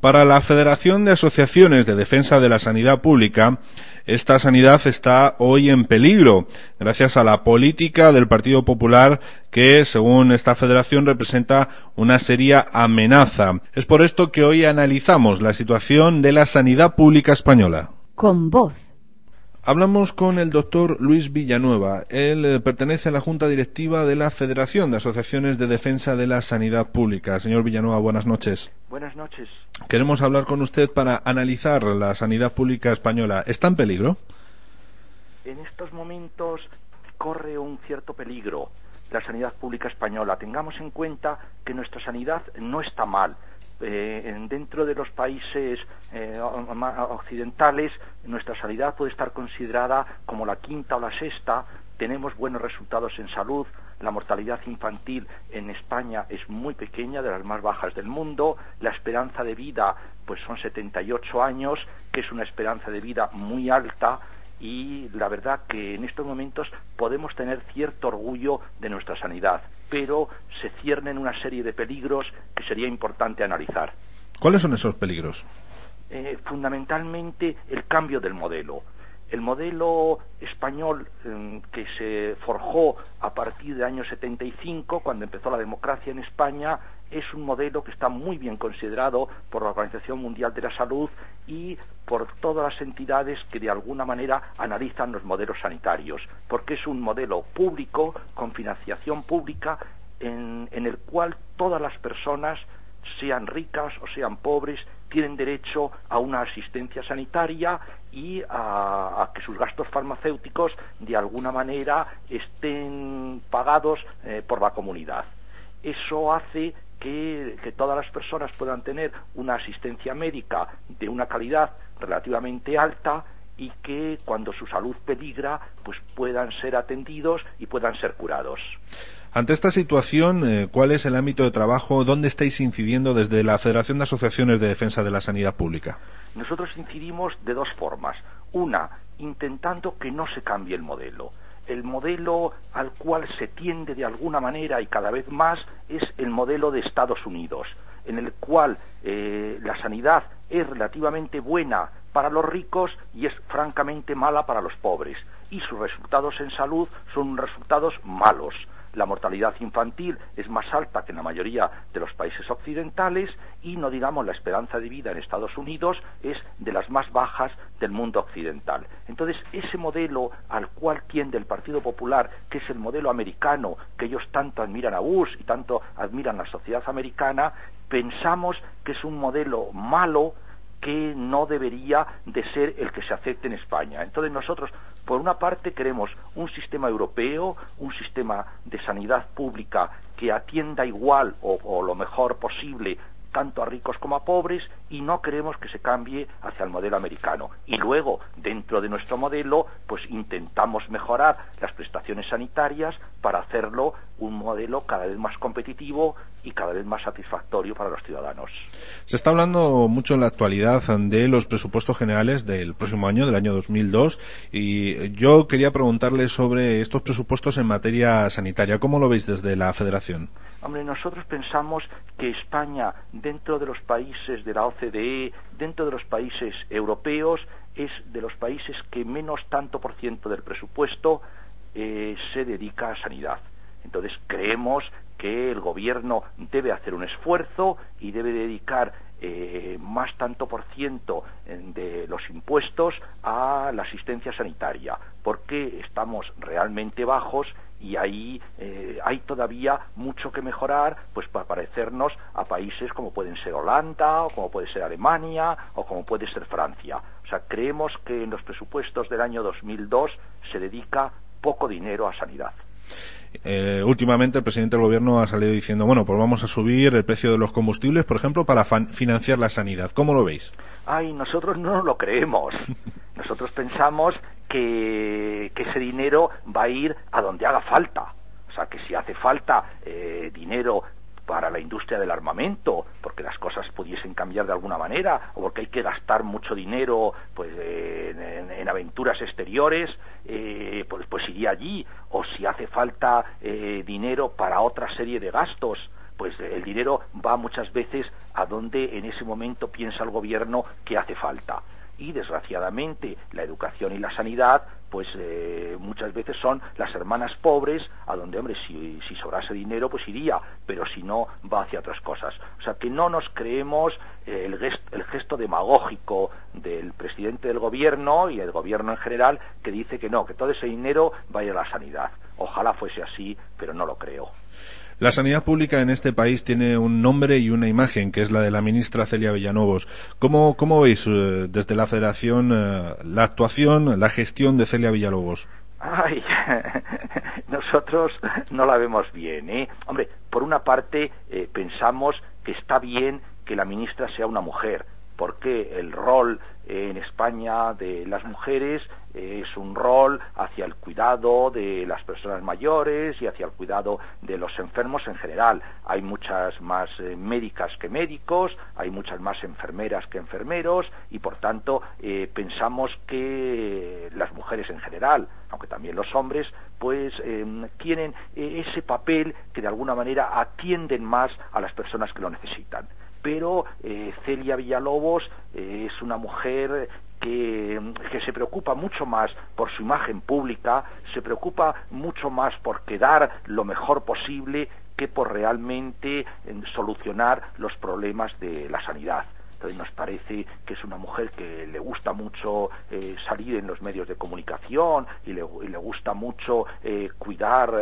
Para la Federación de Asociaciones de Defensa de la Sanidad Pública, esta sanidad está hoy en peligro, gracias a la política del Partido Popular que, según esta federación, representa una seria amenaza. Es por esto que hoy analizamos la situación de la sanidad pública española. Con voz. Hablamos con el doctor Luis Villanueva. Él pertenece a la Junta Directiva de la Federación de Asociaciones de Defensa de la Sanidad Pública. Señor Villanueva, buenas noches. Buenas noches. Queremos hablar con usted para analizar la sanidad pública española. ¿Está en peligro? En estos momentos corre un cierto peligro la sanidad pública española. Tengamos en cuenta que nuestra sanidad no está mal. Dentro de los países occidentales, nuestra sanidad puede estar considerada como la quinta o la sexta. Tenemos buenos resultados en salud. La mortalidad infantil en España es muy pequeña, de las más bajas del mundo. La esperanza de vida pues son 78 años, que es una esperanza de vida muy alta. Y la verdad que en estos momentos podemos tener cierto orgullo de nuestra sanidad, pero se ciernen una serie de peligros que sería importante analizar. ¿Cuáles son esos peligros? Fundamentalmente el cambio del modelo. El modelo español que se forjó a partir del año 75, cuando empezó la democracia en España, es un modelo que está muy bien considerado por la Organización Mundial de la Salud y por todas las entidades que de alguna manera analizan los modelos sanitarios, porque es un modelo público, con financiación pública, en el cual todas las personas, sean ricas o sean pobres, tienen derecho a una asistencia sanitaria y a que sus gastos farmacéuticos de alguna manera estén pagados por la comunidad. Eso hace que todas las personas puedan tener una asistencia médica de una calidad relativamente alta y que cuando su salud peligra pues puedan ser atendidos y puedan ser curados. Ante esta situación, ¿cuál es el ámbito de trabajo? ¿Dónde estáis incidiendo desde la Federación de Asociaciones de Defensa de la Sanidad Pública? Nosotros incidimos de dos formas. Una, intentando que no se cambie el modelo. El modelo al cual se tiende de alguna manera y cada vez más es el modelo de Estados Unidos, en el cual la sanidad es relativamente buena para los ricos y es francamente mala para los pobres. Y sus resultados en salud son resultados malos. La mortalidad infantil es más alta que en la mayoría de los países occidentales y no digamos la esperanza de vida en Estados Unidos es de las más bajas del mundo occidental. Entonces ese modelo al cual tiende el Partido Popular, que es el modelo americano, que ellos tanto admiran a Bush y tanto admiran a la sociedad americana, pensamos que es un modelo malo que no debería de ser el que se acepte en España. Entonces nosotros, por una parte, queremos un sistema europeo, un sistema de sanidad pública que atienda igual o lo mejor posible tanto a ricos como a pobres, y no queremos que se cambie hacia el modelo americano. Y luego, dentro de nuestro modelo, pues intentamos mejorar las prestaciones sanitarias para hacerlo un modelo cada vez más competitivo y cada vez más satisfactorio para los ciudadanos. Se está hablando mucho en la actualidad de los presupuestos generales del próximo año, del año 2002, y yo quería preguntarle sobre estos presupuestos en materia sanitaria. ¿Cómo lo veis desde la Federación? Hombre, nosotros pensamos que España, dentro de los países de la OCDE, dentro de los países europeos, es de los países que menos tanto por ciento del presupuesto se dedica a sanidad. Entonces creemos que el gobierno debe hacer un esfuerzo y debe dedicar más tanto por ciento de los impuestos a la asistencia sanitaria, porque estamos realmente bajos y ahí hay todavía mucho que mejorar, pues para parecernos a países como pueden ser Holanda, o como puede ser Alemania, o como puede ser Francia. O sea, creemos que en los presupuestos del año 2002 se dedica poco dinero a sanidad. Últimamente el presidente del gobierno ha salido diciendo, bueno, pues vamos a subir el precio de los combustibles, por ejemplo, para financiar la sanidad. ¿Cómo lo veis? Ay, nosotros no nos lo creemos. Nosotros pensamos que ese dinero va a ir a donde haga falta. O sea, que si hace falta dinero para la industria del armamento, porque las cosas pudiesen cambiar de alguna manera, o porque hay que gastar mucho dinero pues en aventuras exteriores, pues iría allí. O si hace falta dinero para otra serie de gastos, pues el dinero va muchas veces a donde en ese momento piensa el gobierno que hace falta. Y desgraciadamente la educación y la sanidad pues muchas veces son las hermanas pobres, a donde, hombre, si sobrase dinero pues iría, pero si no, va hacia otras cosas. O sea, que no nos creemos el gesto demagógico del presidente del gobierno y el gobierno en general, que dice que no, que todo ese dinero vaya a la sanidad. Ojalá fuese así, pero no lo creo. La sanidad pública en este país tiene un nombre y una imagen, que es la de la ministra Celia Villalobos. ¿Cómo veis desde la Federación la actuación, la gestión de Celia Villalobos? Ay, nosotros no la vemos bien, ¿eh? Hombre, por una parte pensamos que está bien que la ministra sea una mujer, porque el rol en España de las mujeres es un rol hacia el cuidado de las personas mayores y hacia el cuidado de los enfermos en general. Hay muchas más médicas que médicos, hay muchas más enfermeras que enfermeros, y por tanto pensamos que las mujeres en general, aunque también los hombres, pues tienen ese papel que de alguna manera atienden más a las personas que lo necesitan. Pero Celia Villalobos es una mujer que se preocupa mucho más por su imagen pública, se preocupa mucho más por quedar lo mejor posible que por realmente solucionar los problemas de la sanidad. Entonces nos parece que es una mujer que le gusta mucho salir en los medios de comunicación y le gusta mucho cuidar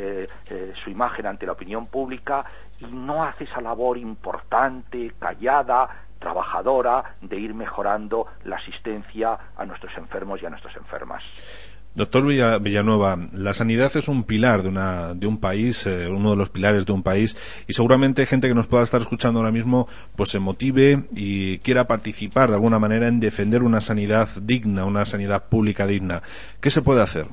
su imagen ante la opinión pública, y no hace esa labor importante, callada, trabajadora, de ir mejorando la asistencia a nuestros enfermos y a nuestras enfermas. Doctor Villanueva, la sanidad es un pilar de un país, uno de los pilares de un país, y seguramente gente que nos pueda estar escuchando ahora mismo pues se motive y quiera participar de alguna manera en defender una sanidad digna, una sanidad pública digna. ¿Qué se puede hacer?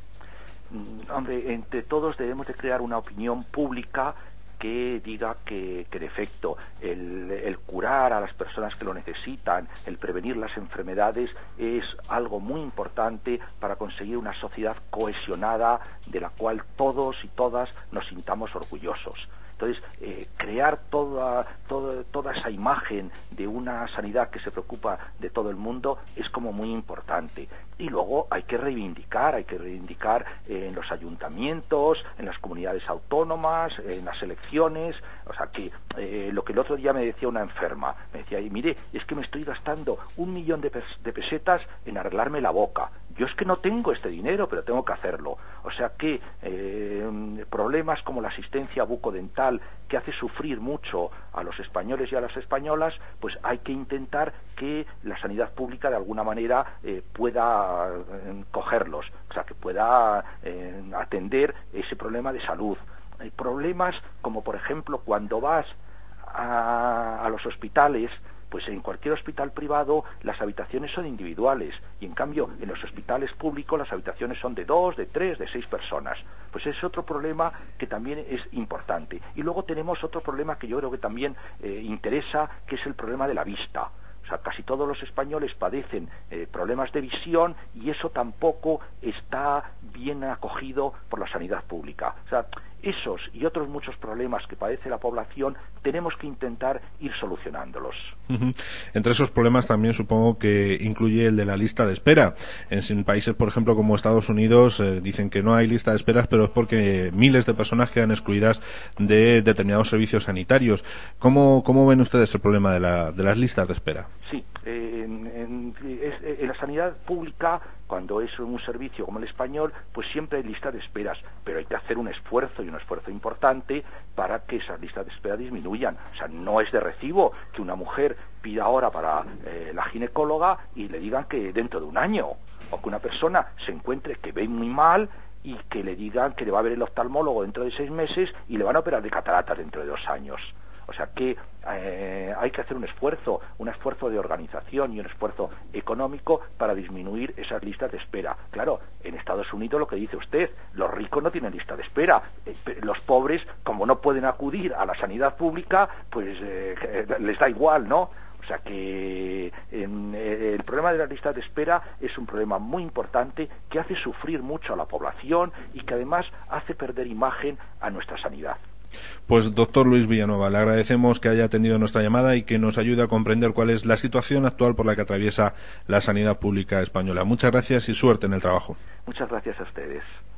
Hombre, entre todos debemos de crear una opinión pública que diga que en efecto el curar a las personas que lo necesitan, el prevenir las enfermedades, es algo muy importante para conseguir una sociedad cohesionada de la cual todos y todas nos sintamos orgullosos. Entonces, crear toda esa imagen de una sanidad que se preocupa de todo el mundo es como muy importante. Y luego hay que reivindicar en los ayuntamientos, en las comunidades autónomas, en las elecciones. O sea que lo que el otro día me decía una enferma, me decía, mire, es que me estoy gastando 1 millón de pesetas en arreglarme la boca. Yo es que no tengo este dinero, pero tengo que hacerlo. O sea que problemas como la asistencia bucodental, que hace sufrir mucho a los españoles y a las españolas, pues hay que intentar que la sanidad pública de alguna manera pueda cogerlos, o sea, que pueda atender ese problema de salud. Hay problemas como, por ejemplo, cuando vas a los hospitales, pues en cualquier hospital privado las habitaciones son individuales, y en cambio en los hospitales públicos las habitaciones son de 2, de 3, de 6 personas. Pues es otro problema que también es importante. Y luego tenemos otro problema que yo creo que también interesa, que es el problema de la vista. O sea, casi todos los españoles padecen problemas de visión, y eso tampoco está bien acogido por la sanidad pública. O sea, esos y otros muchos problemas que padece la población tenemos que intentar ir solucionándolos. Entre esos problemas también supongo que incluye el de la lista de espera. En países, por ejemplo, como Estados Unidos, dicen que no hay lista de esperas, pero es porque miles de personas quedan excluidas de determinados servicios sanitarios. ¿Cómo ven ustedes el problema de las listas de espera? Sí, en la sanidad pública, cuando es un servicio como el español, pues siempre hay listas de esperas, pero hay que hacer un esfuerzo, y un esfuerzo importante, para que esas listas de espera disminuyan. O sea, no es de recibo que una mujer pida ahora para la ginecóloga y le digan que dentro de un año, o que una persona se encuentre que ve muy mal y que le digan que le va a ver el oftalmólogo dentro de 6 meses y le van a operar de cataratas dentro de 2 años. O sea que hay que hacer un esfuerzo de organización y un esfuerzo económico para disminuir esas listas de espera. Claro, en Estados Unidos, lo que dice usted, los ricos no tienen lista de espera. Los pobres, como no pueden acudir a la sanidad pública, pues les da igual, ¿no? O sea que el problema de las listas de espera es un problema muy importante que hace sufrir mucho a la población y que además hace perder imagen a nuestra sanidad. Pues doctor Luis Villanueva, le agradecemos que haya atendido nuestra llamada y que nos ayude a comprender cuál es la situación actual por la que atraviesa la sanidad pública española. Muchas gracias y suerte en el trabajo. Muchas gracias a ustedes.